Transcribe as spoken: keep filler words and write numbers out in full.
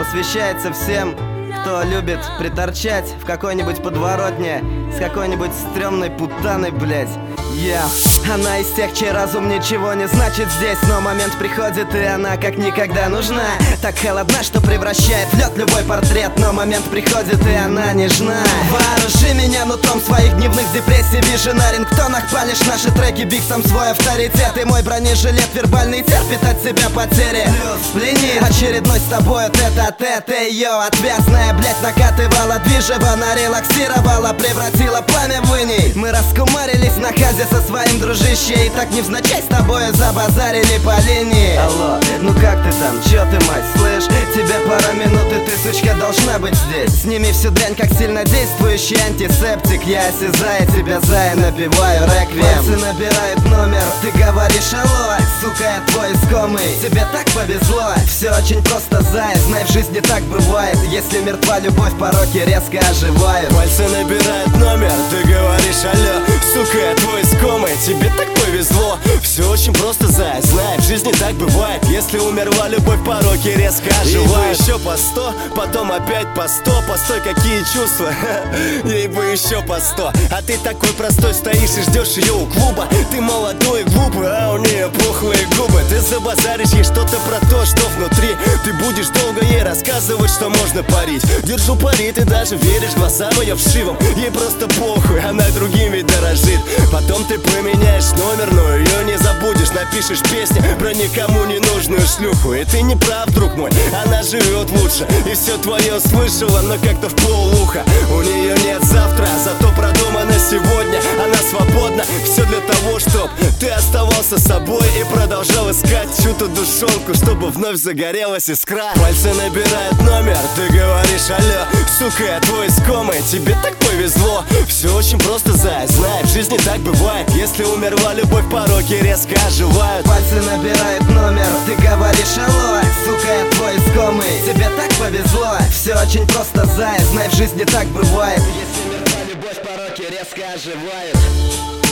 посвящается всем, кто любит приторчать в какой-нибудь подворотне с какой-нибудь стрёмной путаной, блядь. Yeah. Она из тех, чей разум ничего не значит здесь, но момент приходит, и она как никогда нужна. Так холодна, что превращает в лед любой портрет, но момент приходит, и она нежна. Вооружи меня нутром своих дневных депрессий, вижу на рингтонах, палишь наши треки, биг сам свой авторитет. И мой бронежилет вербальный терпит от себя потери. Пленит очередной с тобой тет-а-тет. Ее отвязная, блять, накатывала движево, нарелаксировала, превратила пламя в иней. Мы раскумарились на хазе со своим дружище, и так невзначай с тобою забазарили по линии. Алло, ну как ты там, чё ты, мать, слышь? Тебе пара минут, и ты, сучка, должна быть здесь. Сними всю дрянь, как сильнодействующий антисептик. Я осязаю тебя, зая, напеваю реквием. Пальцы набирают номер, ты говоришь алло. Сука, я твой искомый, тебе так повезло. Все очень просто, зая, знай, в жизни так бывает. Если мертва любовь, пороки резко оживают. Пальцы набирают номер, ты говоришь алло. Сука, я твой искомый, тебе так повезло. Все очень просто, зая, знай, в жизни так бывает. Если умерла любовь, пороки резко оживают. Ей бы еще по сто, потом опять по сто. Постой, какие чувства, ей бы еще по сто. А ты такой простой стоишь и ждешь ее у клуба. Ты молодой и глупый, а у нее пухлые губы. Ты забазаришь ей что-то про то, что внутри. Ты будешь долго ей рассказывать, что можно парить. Держу пари, ты даже веришь глазам ее вшивым. Ей просто похуй, она другим ведь дорожит. Потом ты поменяешь номер, но ее не забудешь. Напишешь песни про никому не нужную шлюху. И ты не прав, друг мой, она живет лучше. И все твое слышала, но как-то в полуха. У нее нет завтра, зато продумано сегодня. Она свободна, все для того, чтоб ты оставался собой и продолжал искать чью-то душонку, чтобы вновь загорелась искра. Пальцы набирают номер, ты говоришь алло. Сука, я твой искомый, тебе так повезло. Все очень просто, зая, знай, в жизни так бывает. Если умерла любовь, пороки резко оживают. Пальцы набирают номер, ты говоришь алло. Сука, я твой искомый, тебе так повезло. Все очень просто, зая, знай, в жизни так бывает. Если мертва любовь, пороки резко оживают.